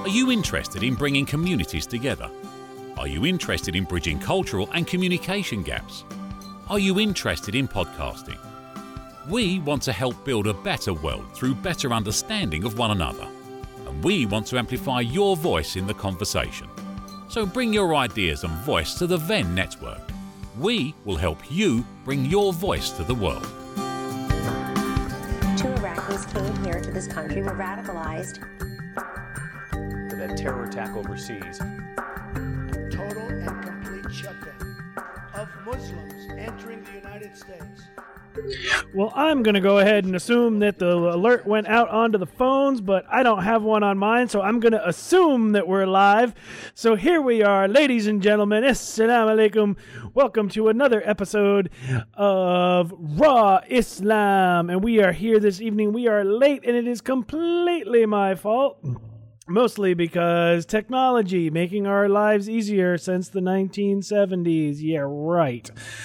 Are you interested in bringing communities together? Are you interested in bridging cultural and communication gaps? Are you interested in podcasting? We want to help build a better world through better understanding of one another. And we want to amplify your voice in the conversation. So bring your ideas and voice to the Venn network. We will help you bring your voice to the world. 2 Iraqis came here to this country, were radicalized. That terror attack overseas. Total and complete shutdown of Muslims entering the United States. Well, I'm going to go ahead and assume that the alert went out onto the phones, but I don't have one on mine, so I'm going to assume that we're live. So here we are, ladies and gentlemen. Assalamu alaikum. Welcome to another episode of Raw Islam. And we are here this evening. We are late, and it is completely my fault. Mostly because technology making our lives easier since the 1970s. Yeah, right.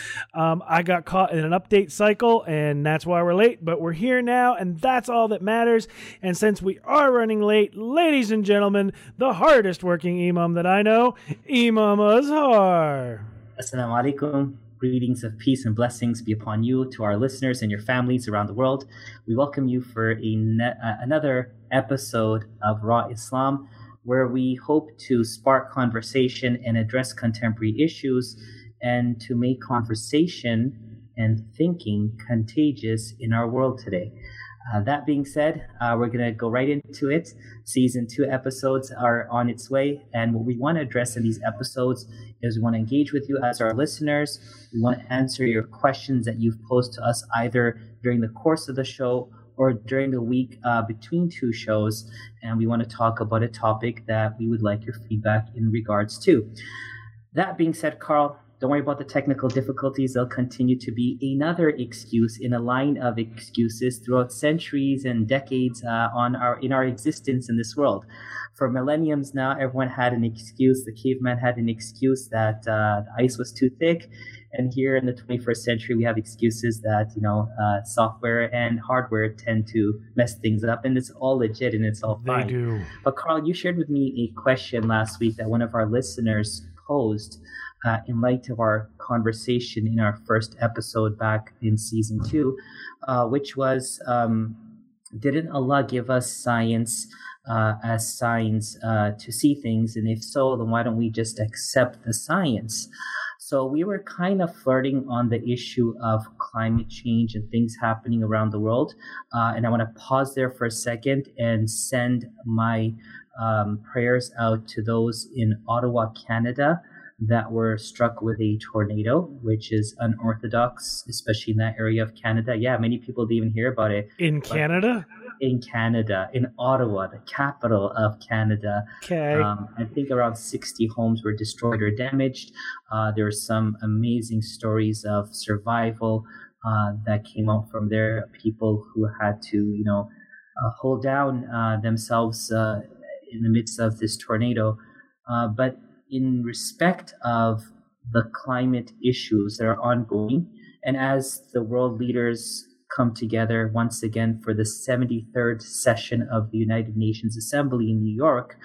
I got caught in an update cycle, and that's why we're late. But we're here now, and that's all that matters. And since we are running late, ladies and gentlemen, the hardest working imam that I know, Imam Azhar. Assalamu alaikum. Greetings of peace and blessings be upon you, to our listeners and your families around the world. We welcome you for another episode of Raw Islam, where we hope to spark conversation and address contemporary issues and to make conversation and thinking contagious in our world today. That being said, we're going to go right into it. Season 2 episodes are on its way, and what we want to address in these episodes is we want to engage with you as our listeners. We want to answer your questions that you've posed to us either during the course of the show or during the week between 2 shows, and we want to talk about a topic that we would like your feedback in regards to. That being said, Carl, don't worry about the technical difficulties. They'll continue to be another excuse in a line of excuses throughout centuries and decades in our existence in this world. For millenniums now, everyone had an excuse. The caveman had an excuse that the ice was too thick. And here in the 21st century, we have excuses that, software and hardware tend to mess things up. And it's all legit and it's all fine. They do. But Carl, you shared with me a question last week that one of our listeners posed in light of our conversation in our first episode back in season 2, which was, didn't Allah give us science as signs to see things? And if so, then why don't we just accept the science? So we were kind of flirting on the issue of climate change and things happening around the world. And I want to pause there for a second and send my prayers out to those in Ottawa, Canada, that were struck with a tornado, which is unorthodox, especially in that area of Canada. Yeah, many people didn't even hear about it. In Canada? In Canada, in Ottawa, the capital of Canada. Okay. I think around 60 homes were destroyed or damaged. There were some amazing stories of survival that came out from there. People who had to, hold down themselves in the midst of this tornado. But in respect of the climate issues that are ongoing, and as the world leaders come together once again for the 73rd session of the United Nations Assembly in New York,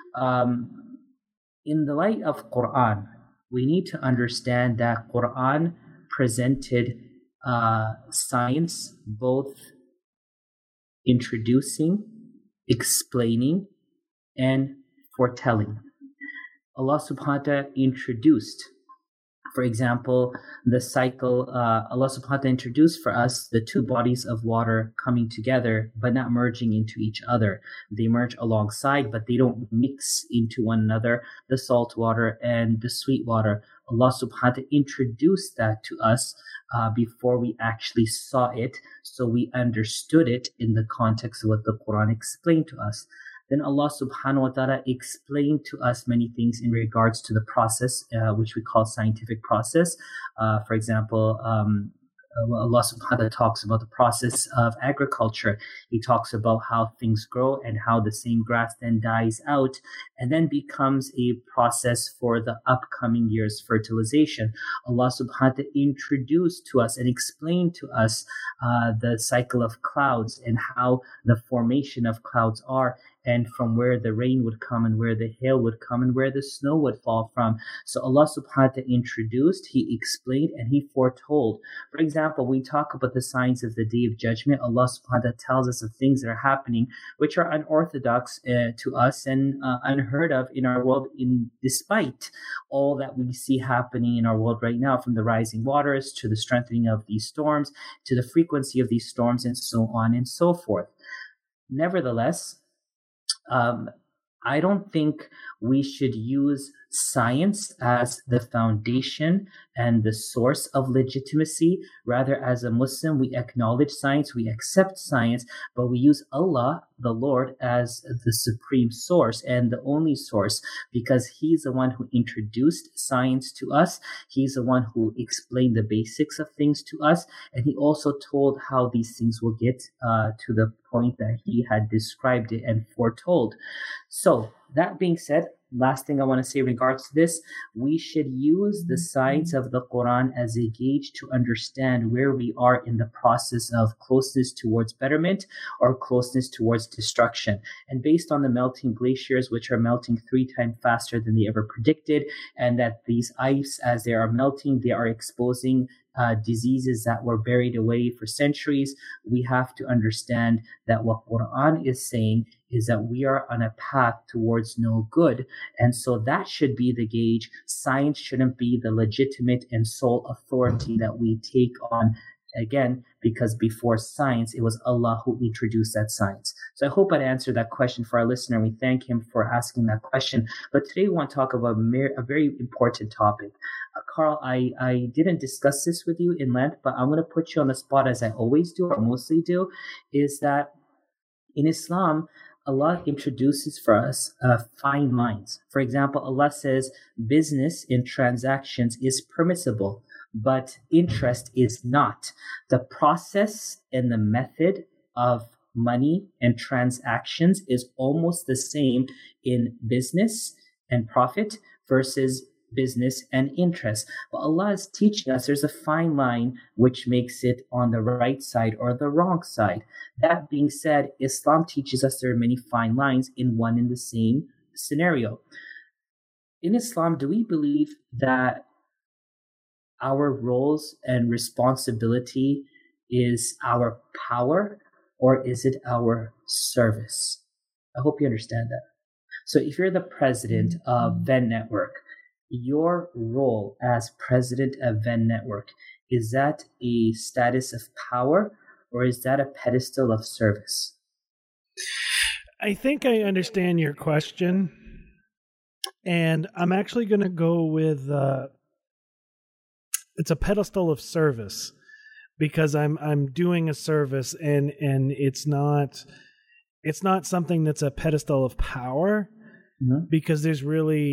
in the light of Quran, we need to understand that Quran presented science both introducing, explaining, and foretelling. Allah subhanahu wa ta'ala introduced, for example, the cycle. Allah subhanahu wa ta'ala introduced for us the 2 bodies of water coming together, but not merging into each other. They merge alongside, but they don't mix into one another, the salt water and the sweet water. Allah subhanahu wa ta'ala introduced that to us before we actually saw it, so we understood it in the context of what the Quran explained to us. Then Allah subhanahu wa ta'ala explained to us many things in regards to the process, which we call scientific process. For example, Allah subhanahu wa ta'ala talks about the process of agriculture. He talks about how things grow and how the same grass then dies out and then becomes a process for the upcoming year's fertilization. Allah subhanahu wa ta'ala introduced to us and explained to us the cycle of clouds and how the formation of clouds are, and from where the rain would come and where the hail would come and where the snow would fall from. So Allah subhanahu wa ta'ala introduced, He explained, and He foretold. For example, we talk about the signs of the Day of Judgment. Allah subhanahu wa ta'ala tells us of things that are happening which are unorthodox to us and unheard of in our world, despite all that we see happening in our world right now, from the rising waters to the strengthening of these storms to the frequency of these storms and so on and so forth. Nevertheless, I don't think we should use science as the foundation and the source of legitimacy. Rather, as a Muslim, we acknowledge science, we accept science, but we use Allah, the Lord, as the supreme source and the only source, because He's the one who introduced science to us. He's the one who explained the basics of things to us, and He also told how these things will get to the point that He had described it and foretold. So, that being said, last thing I want to say in regards to this, we should use the signs of the Quran as a gauge to understand where we are in the process of closeness towards betterment or closeness towards destruction. And based on the melting glaciers, which are melting 3 times faster than they ever predicted, and that these ice, as they are melting, they are exposing diseases that were buried away for centuries, we have to understand that what Quran is saying is that we are on a path towards no good. And so that should be the gauge. Science shouldn't be the legitimate and sole authority that we take on. Again, because before science, it was Allah who introduced that science. So I hope I answered that question for our listener. We thank him for asking that question. But today we want to talk about a very important topic. Carl, I didn't discuss this with you in length, but I'm going to put you on the spot, as I always do, or mostly do, is that in Islam, Allah introduces for us fine lines. For example, Allah says business in transactions is permissible, but interest is not. The process and the method of money and transactions is almost the same in business and profit versus business and interest. But Allah is teaching us there's a fine line which makes it on the right side or the wrong side. That being said, Islam teaches us there are many fine lines in one and the same scenario. In Islam, do we believe that our roles and responsibility is our power, or is it our service? I hope you understand that. So if you're the president of Venn Network, your role as president of Venn Network, is that a status of power, or is that a pedestal of service? I think I understand your question, and I'm actually going to go with it's a pedestal of service, because I'm doing a service, and it's not something that's a pedestal of power, because there's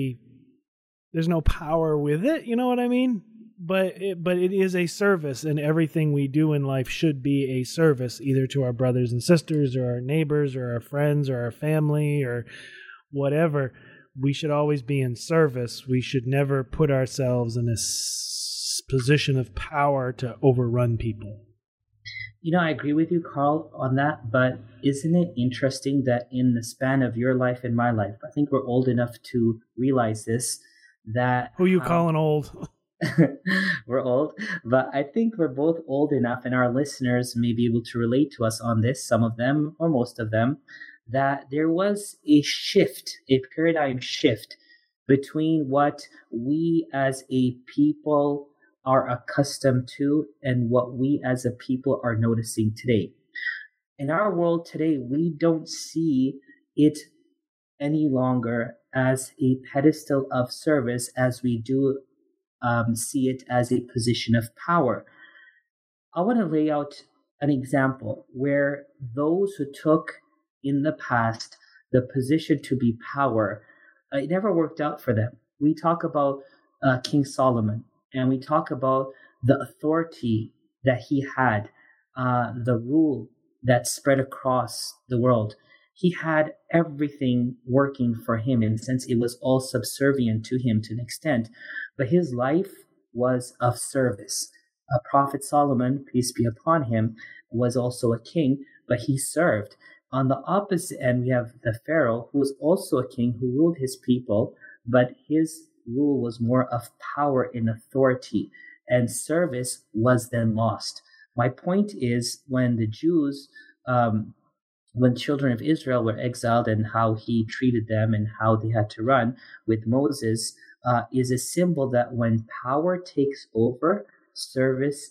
no power with it, you know what I mean? But it is a service, and everything we do in life should be a service, either to our brothers and sisters or our neighbors or our friends or our family or whatever. We should always be in service. We should never put ourselves in a position of power to overrun people. You know, I agree with you, Carl, on that, but isn't it interesting that in the span of your life and my life, I think we're old enough to realize this, that... Who you calling old? We're old, but I think we're both old enough, and our listeners may be able to relate to us on this, some of them or most of them, that there was a shift, a paradigm shift between what we as a people are accustomed to and what we as a people are noticing today. In our world today, we don't see it any longer as a pedestal of service as we do see it as a position of power. I want to lay out an example where those who took in the past the position to be power, it never worked out for them. We talk about King Solomon, and we talk about the authority that he had, the rule that spread across the world. He had everything working for him, in the sense it was all subservient to him to an extent, but his life was of service. Prophet Solomon, peace be upon him, was also a king, but he served. On the opposite end, we have the Pharaoh, who was also a king who ruled his people, but his rule was more of power and authority, and service was then lost. My point is, when the Jews, when children of Israel were exiled, and how he treated them and how they had to run with Moses, is a symbol that when power takes over, service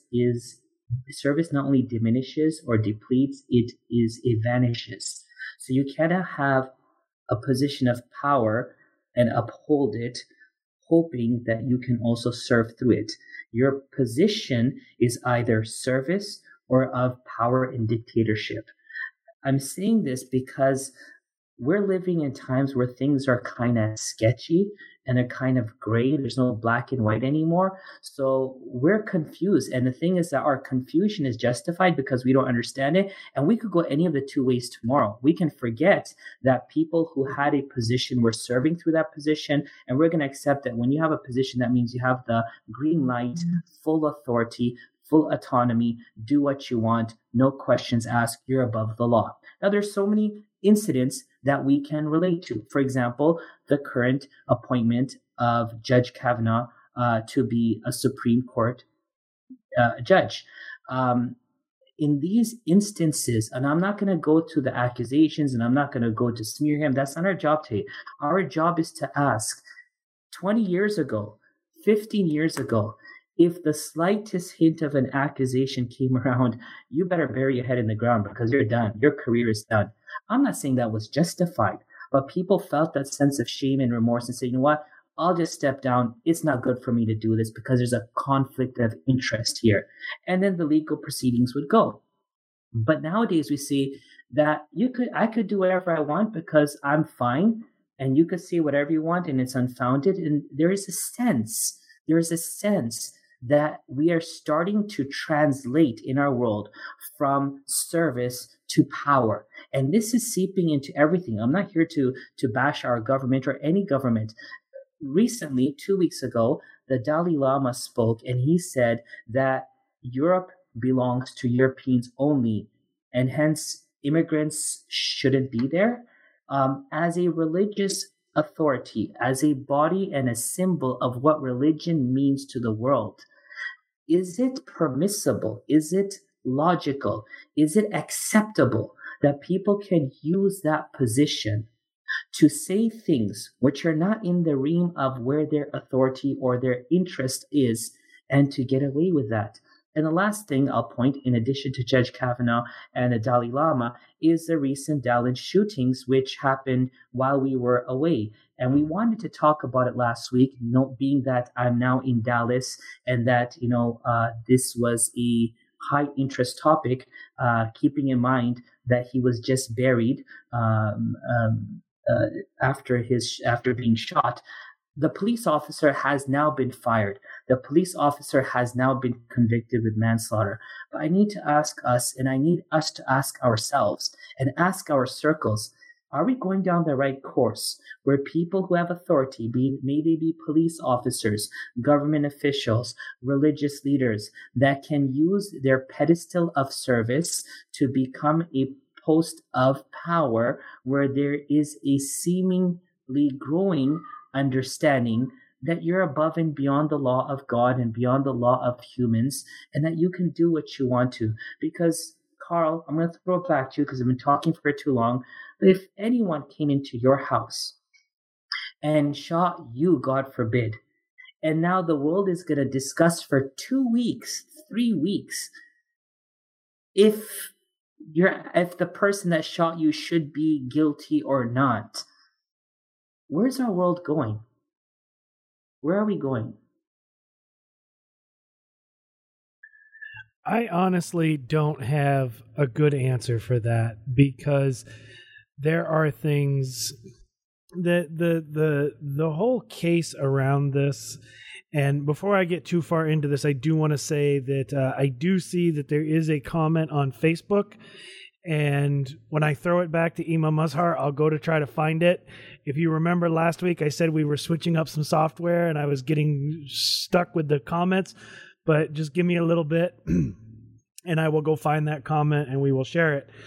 not only diminishes or depletes, it vanishes. So you cannot have a position of power and uphold it, hoping that you can also serve through it. Your position is either service or of power and dictatorship. I'm saying this because we're living in times where things are kind of sketchy and they're kind of gray. There's no black and white anymore. So we're confused. And the thing is that our confusion is justified because we don't understand it. And we could go any of the two ways tomorrow. We can forget that people who had a position were serving through that position. And we're going to accept that when you have a position, that means you have the green light, full authority, full autonomy, do what you want, no questions asked, you're above the law. Now, there's so many incidents that we can relate to. For example, the current appointment of Judge Kavanaugh to be a Supreme Court judge. In these instances, and I'm not going to go to the accusations and I'm not going to go to smear him. That's not our job today. Our job is to ask, 20 years ago, 15 years ago, if the slightest hint of an accusation came around, you better bury your head in the ground because you're done. Your career is done. I'm not saying that was justified, but people felt that sense of shame and remorse and say, you know what? I'll just step down. It's not good for me to do this because there's a conflict of interest here. And then the legal proceedings would go. But nowadays we see that I could do whatever I want because I'm fine, and you could say whatever you want and it's unfounded. And there is a sense that we are starting to translate in our world from service to power. And this is seeping into everything. I'm not here to bash our government or any government. Recently, 2 weeks ago, the Dalai Lama spoke and he said that Europe belongs to Europeans only, and hence immigrants shouldn't be there. As a religious authority, as a body and a symbol of what religion means to the world, is it permissible? Is it logical? Is it acceptable that people can use that position to say things which are not in the realm of where their authority or their interest is, and to get away with that? And the last thing I'll point, in addition to Judge Kavanaugh and the Dalai Lama, is the recent Dallas shootings, which happened while we were away. And we wanted to talk about it last week, being that I'm now in Dallas and that, this was a high interest topic, keeping in mind that he was just buried after being shot. The police officer has now been fired. The police officer has now been convicted with manslaughter. But I need to ask us, and I need us to ask ourselves and ask our circles, are we going down the right course where people who have authority, may they be police officers, government officials, religious leaders, that can use their pedestal of service to become a post of power where there is a seemingly growing understanding that you're above and beyond the law of God and beyond the law of humans, and that you can do what you want to? Because, Carl, I'm going to throw it back to you because I've been talking for too long. But if anyone came into your house and shot you, God forbid, and now the world is going to discuss for 2 weeks, 3 weeks, if the person that shot you should be guilty or not, where's our world going? Where are we going? I honestly don't have a good answer for that, because there are things that the whole case around this. And before I get too far into this, I do want to say that I do see that there is a comment on Facebook. And when I throw it back to Imam Mazhar, I'll go to try to find it. If you remember last week, I said we were switching up some software and I was getting stuck with the comments. But just give me a little bit and I will go find that comment and we will share it.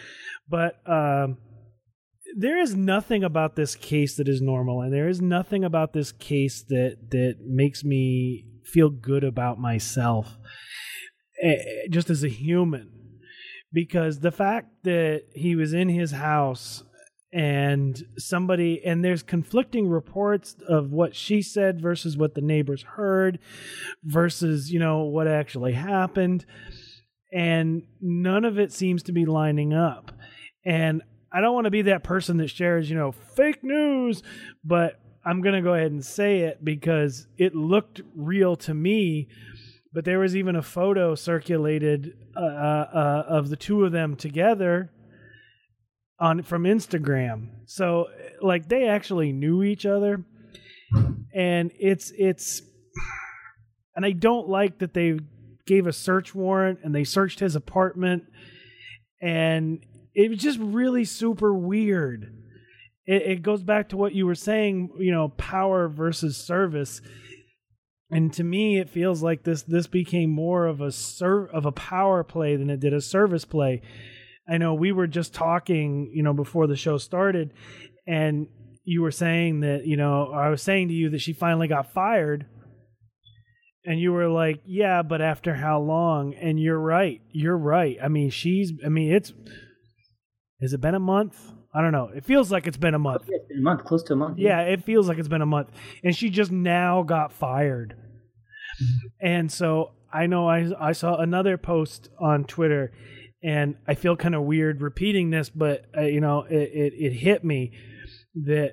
But there is nothing about this case that is normal, and there is nothing about this case that makes me feel good about myself, just as a human. Because the fact that he was in his house and there's conflicting reports of what she said versus what the neighbors heard versus, what actually happened. And none of it seems to be lining up. And I don't want to be that person that shares, fake news, but I'm going to go ahead and say it because it looked real to me. But there was even a photo circulated of the two of them together from Instagram. So, they actually knew each other, and it's, and I don't like that they gave a search warrant and they searched his apartment, and it was just really super weird. It goes back to what you were saying, power versus service. And to me, it feels like this became more of a power play than it did a service play. I know we were just talking, before the show started, and you were saying that, I was saying to you that she finally got fired, and you were like, yeah, but after how long? And you're right. I mean, has it been a month? I don't know. It feels like it's been a month. Yeah, it's been a month, close to a month. Yeah, it feels like it's been a month. And she just now got fired. And so I know I saw another post on Twitter, and I feel kind of weird repeating this, but, it hit me that,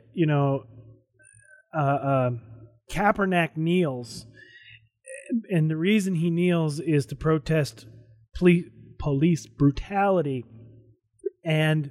Kaepernick kneels. And the reason he kneels is to protest police brutality. And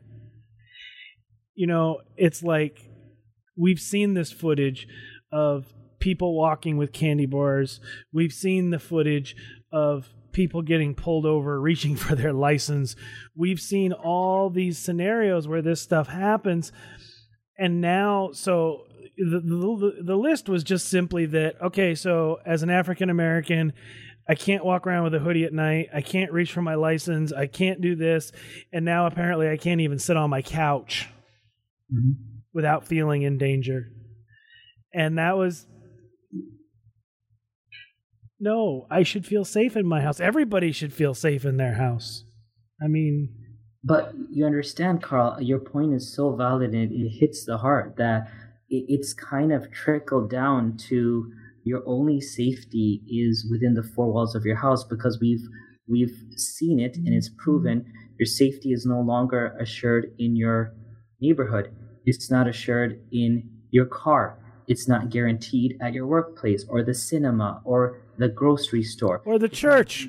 it's like we've seen this footage of people walking with candy bars. We've seen the footage of people getting pulled over, reaching for their license. We've seen all these scenarios where this stuff happens. And now, so the list was just simply that, okay, so as an African American, I can't walk around with a hoodie at night. I can't reach for my license. I can't do this. And now apparently I can't even sit on my couch without feeling in danger. And that was, no, I should feel safe in my house. Everybody should feel safe in their house. I mean... But you understand, Carl, your point is so valid, and it hits the heart that it's kind of trickled down to your only safety is within the four walls of your house, because we've seen it and it's proven your safety is no longer assured in your neighborhood. It's not assured in your car. It's not guaranteed at your workplace or the cinema or the grocery store. Or the church.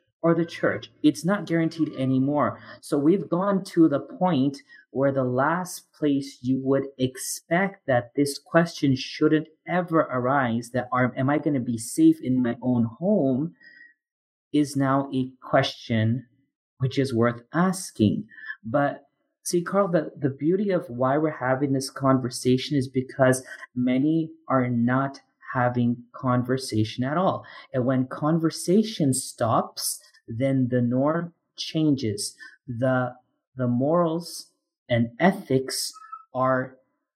It's not guaranteed anymore. So we've gone to the point where the last place you would expect that this question shouldn't ever arise, that am I going to be safe in my own home, is now a question which is worth asking. But see, Carl, the beauty of why we're having this conversation is because many are not having conversation at all. And when conversation stops, then the norm changes. The morals and ethics are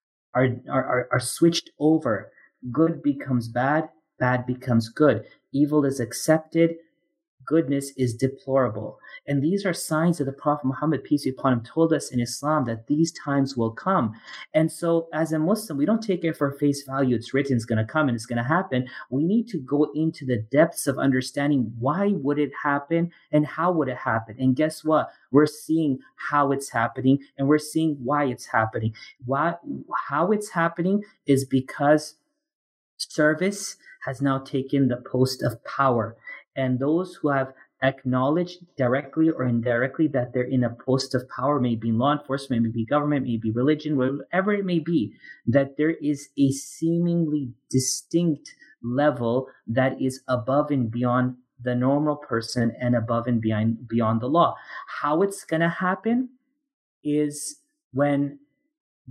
switched over. Good becomes bad, bad becomes good. Evil is accepted, goodness is deplorable. And these are signs that the Prophet Muhammad, peace be upon him, told us in Islam that these times will come. And so as a Muslim, we don't take it for face value. It's written, it's going to come and it's going to happen. We need to go into the depths of understanding why would it happen and how would it happen. And guess what? We're seeing how it's happening and we're seeing why it's happening. How it's happening is because service has now taken the post of power. And those who have acknowledged directly or indirectly that they're in a post of power, maybe law enforcement, maybe government, maybe religion, whatever it may be, that there is a seemingly distinct level that is above and beyond the normal person and above and beyond the law. How it's going to happen is when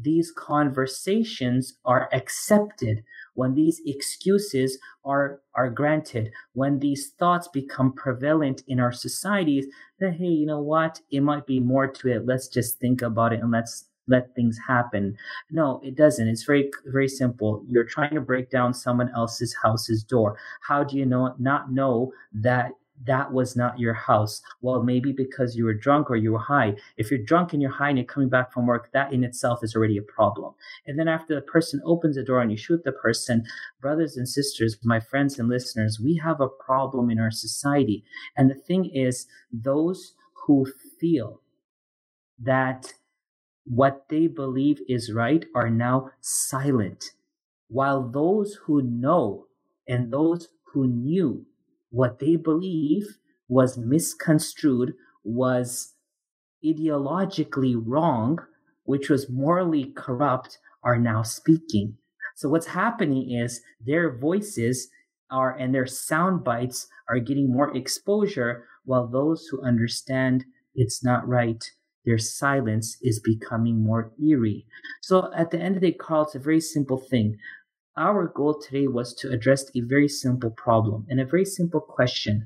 these conversations are accepted, when these excuses are granted, when these thoughts become prevalent in our societies, that, hey, you know what, it might be more to it. Let's just think about it and let's let things happen. No, it doesn't. It's very, very simple. You're trying to break down someone else's house's door. How do you not know that that was not your house? Well, maybe because you were drunk or you were high. If you're drunk and you're high and you're coming back from work, that in itself is already a problem. And then after the person opens the door and you shoot the person, brothers and sisters, my friends and listeners, we have a problem in our society. And the thing is, those who feel that what they believe is right are now silent, while those who know and those who knew what they believe was misconstrued, was ideologically wrong, which was morally corrupt, are now speaking. So what's happening is their voices and their sound bites are getting more exposure, while those who understand it's not right, their silence is becoming more eerie. So at the end of the day, Carl, it's a very simple thing. Our goal today was to address a very simple problem and a very simple question.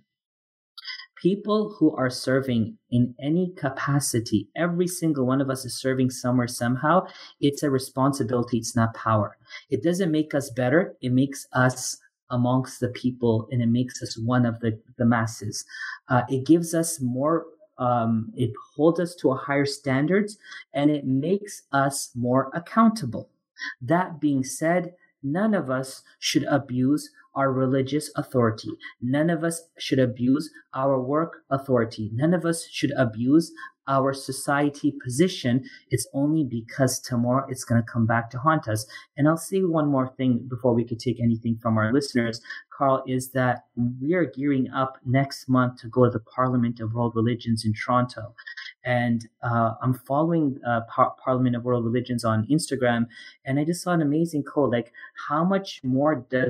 People who are serving in any capacity, every single one of us is serving somewhere, somehow. It's a responsibility. It's not power. It doesn't make us better. It makes us amongst the people, and it makes us one of the masses. It gives us more, it holds us to a higher standards, and it makes us more accountable. That being said, none of us should abuse our religious authority. None of us should abuse our work authority. None of us should abuse our society position. It's only because tomorrow it's going to come back to haunt us. And I'll say one more thing before we could take anything from our listeners, Carl, is that we are gearing up next month to go to the Parliament of World Religions in Toronto. And I'm following Parliament of World Religions on Instagram, and I just saw an amazing quote, like, how much more do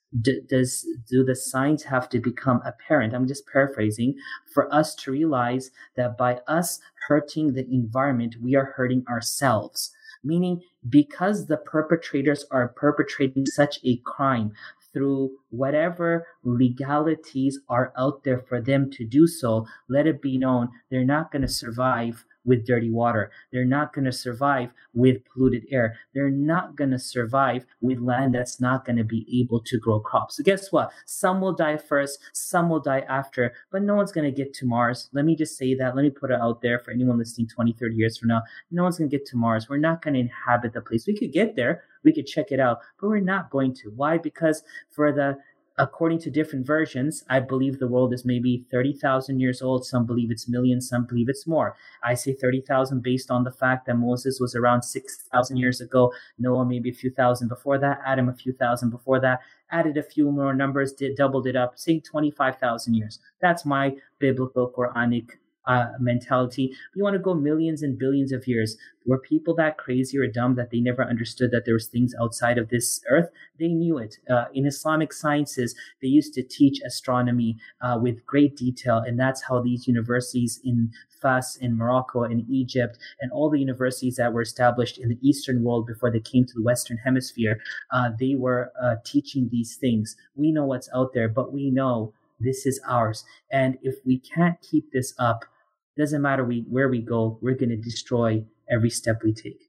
the signs have to become apparent? I'm just paraphrasing, for us to realize that by us hurting the environment, we are hurting ourselves. Meaning, because the perpetrators are perpetrating such a crime through whatever legalities are out there for them to do so, let it be known they're not going to survive with dirty water. They're not going to survive with polluted air. They're not going to survive with land that's not going to be able to grow crops. So guess what? Some will die first, some will die after, but no one's going to get to Mars. Let me just say that. Let me put it out there for anyone listening 20, 30 years from now. No one's going to get to Mars. We're not going to inhabit the place. We could get there. We could check it out, but we're not going to. Why? Because according to different versions, I believe the world is maybe 30,000 years old. Some believe it's millions, some believe it's more. I say 30,000 based on the fact that Moses was around 6,000 years ago, Noah maybe a few thousand before that, Adam a few thousand before that, added a few more numbers, doubled it up, say 25,000 years. That's my biblical Quranic mentality. You want to go millions and billions of years. Were people that crazy or dumb that they never understood that there was things outside of this earth? They knew it. In Islamic sciences, they used to teach astronomy with great detail, and that's how these universities in Fas, in Morocco, in Egypt, and all the universities that were established in the Eastern world before they came to the Western Hemisphere, they were teaching these things. We know what's out there, but we know this is ours. And if we can't keep this up, doesn't matter where we go, we're going to destroy every step we take.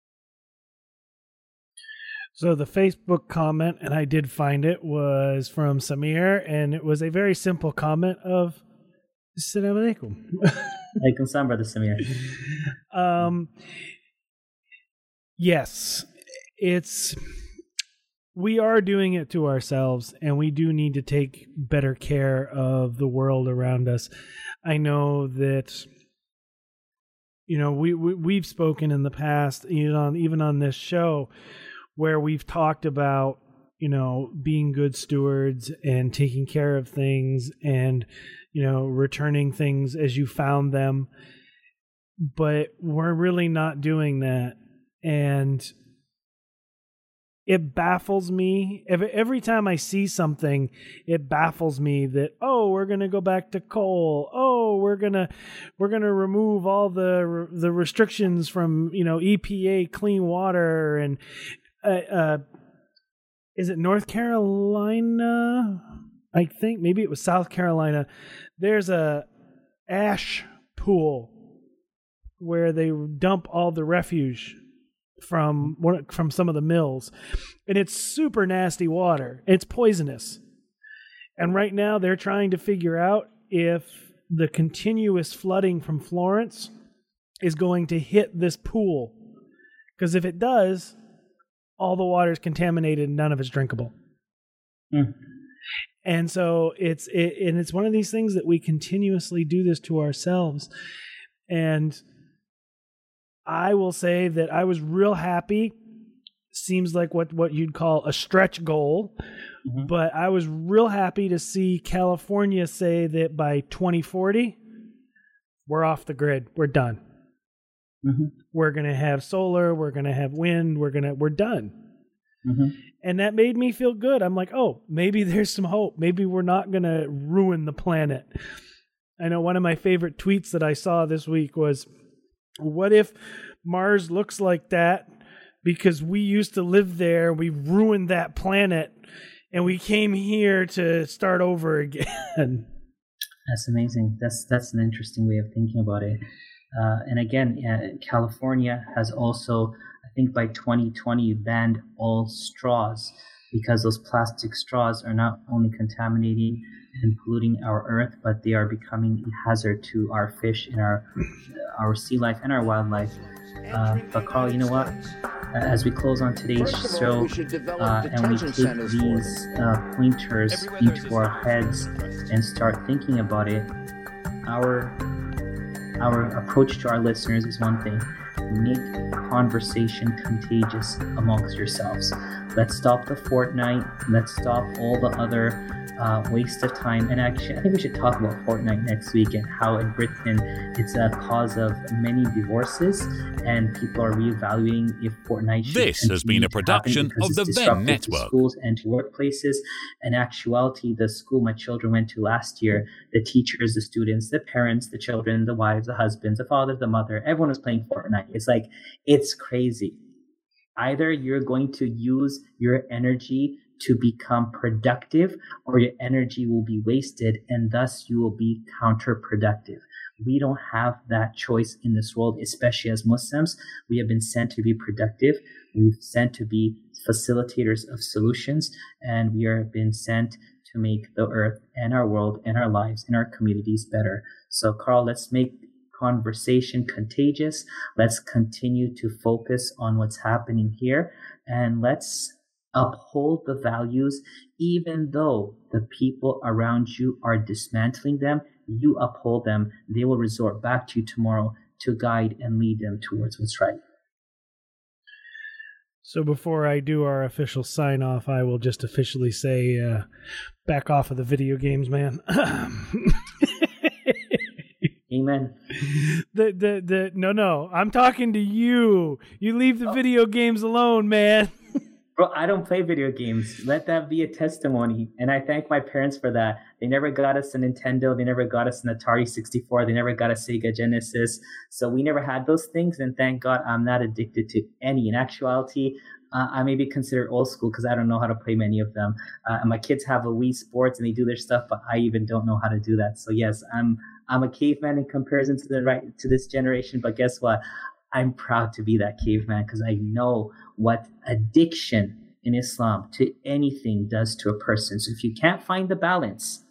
So the Facebook comment, and I did find it, was from Samir, and it was a very simple comment of Assalamu alaikum. Alaikum salam, Brother Samir. Yes, we are doing it to ourselves, and we do need to take better care of the world around us. I know that, we've spoken in the past, even on this show, where we've talked about, being good stewards and taking care of things and, returning things as you found them. But we're really not doing that. And it baffles me. Every time I see something, it baffles me that, oh, we're going to go back to coal. Oh, we're going to remove all the restrictions from, EPA clean water. And is it North Carolina? I think maybe it was South Carolina. There's a ash pool where they dump all the refuse from some of the mills, and it's super nasty water. It's poisonous. And right now they're trying to figure out if the continuous flooding from Florence is going to hit this pool. Because if it does, all the water is contaminated and none of it's drinkable. Mm. And so it's one of these things that we continuously do this to ourselves. And I will say that I was real happy. Seems like what you'd call a stretch goal. Mm-hmm. But I was real happy to see California say that by 2040, we're off the grid. We're done. Mm-hmm. We're going to have solar. We're going to have wind. We're done. Mm-hmm. And that made me feel good. I'm like, oh, maybe there's some hope. Maybe we're not going to ruin the planet. I know one of my favorite tweets that I saw this week was, what if Mars looks like that because we used to live there, we ruined that planet, and we came here to start over again? That's amazing. That's an interesting way of thinking about it. And again, California has also, I think by 2020, banned all straws because those plastic straws are not only contaminating and polluting our earth, but they are becoming a hazard to our fish and our sea life and our wildlife. But Carl, you know what? As we close on today's show and we take these pointers into our heads and start thinking about it, our approach to our listeners is one thing: make conversation contagious amongst yourselves. Let's stop the Fortnite. Let's stop all the other waste of time. And actually, I think we should talk about Fortnite next week and how in Britain it's a cause of many divorces and people are reevaluating if Fortnite should. This has been a production of the Venn Network. To schools and to workplaces. In actuality, the school my children went to last year, the teachers, the students, the parents, the children, the wives, the husbands, the father, the mother, everyone was playing Fortnite. It's crazy. Either you're going to use your energy to become productive, or your energy will be wasted and thus you will be counterproductive. We don't have that choice in this world, especially as Muslims. We have been sent to be productive. We've sent to be facilitators of solutions, and we have been sent to make the earth and our world and our lives and our communities better. So Carl, let's make conversation contagious. Let's continue to focus on what's happening here, and let's uphold the values. Even though the people around you are dismantling them, you uphold them. They will resort back to you tomorrow to guide and lead them towards what's right. So before I do our official sign off, I will just officially say, back off of the video games, man. Amen. No, I'm talking to you. You leave the video games alone, man. Bro, I don't play video games. Let that be a testimony. And I thank my parents for that. They never got us a Nintendo. They never got us an Atari 64. They never got a Sega Genesis. So we never had those things. And thank God I'm not addicted to any. In actuality, I may be considered old school because I don't know how to play many of them. And my kids have a Wii Sports and they do their stuff, but I even don't know how to do that. So yes, I'm a caveman in comparison to this generation. But guess what? I'm proud to be that caveman because I know what addiction in Islam to anything does to a person. So if you can't find the balance,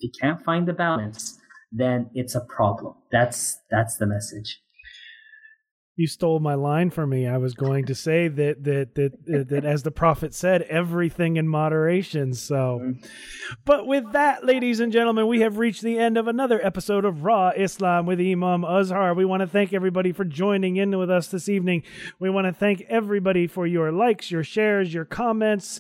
then it's a problem. That's the message. You stole my line from me. I was going to say that as the Prophet said, everything in moderation. So, but with that, ladies and gentlemen, we have reached the end of another episode of Raw Islam with Imam Azhar. We want to thank everybody for joining in with us this evening. We want to thank everybody for your likes, your shares, your comments.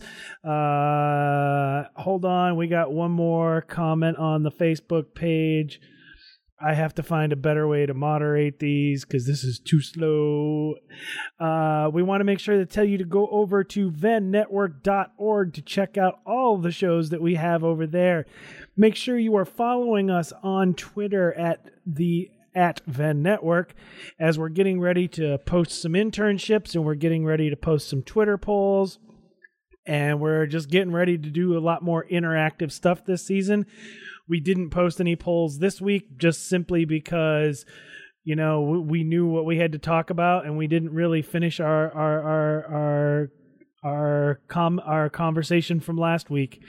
Hold on. We got one more comment on the Facebook page. I have to find a better way to moderate these because this is too slow. We want to make sure to tell you to go over to vennetwork.org to check out all the shows that we have over there. Make sure you are following us on Twitter at Venn Network, as we're getting ready to post some internships and we're getting ready to post some Twitter polls. And we're just getting ready to do a lot more interactive stuff this season. We didn't post any polls this week just simply because, we knew what we had to talk about and we didn't really finish our conversation from last week.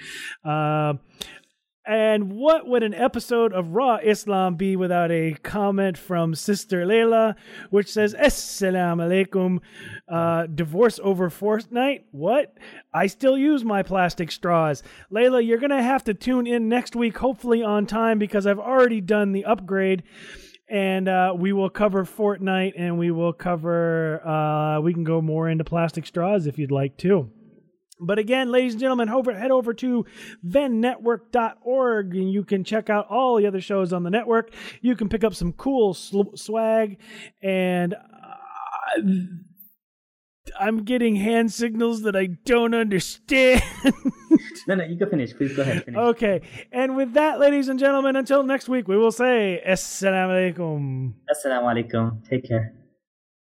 And what would an episode of Raw Islam be without a comment from Sister Layla, which says, Assalamu alaikum, divorce over Fortnite? What? I still use my plastic straws. Layla, you're going to have to tune in next week, hopefully on time, because I've already done the upgrade. And we will cover Fortnite, and we will cover, we can go more into plastic straws if you'd like to. But again, ladies and gentlemen, head over to vennetwork.org and you can check out all the other shows on the network. You can pick up some cool swag, and I'm getting hand signals that I don't understand. No, you can finish. Please go ahead. Finish. Okay. And with that, ladies and gentlemen, until next week, we will say Assalamu alaikum. Assalamu alaikum. Take care.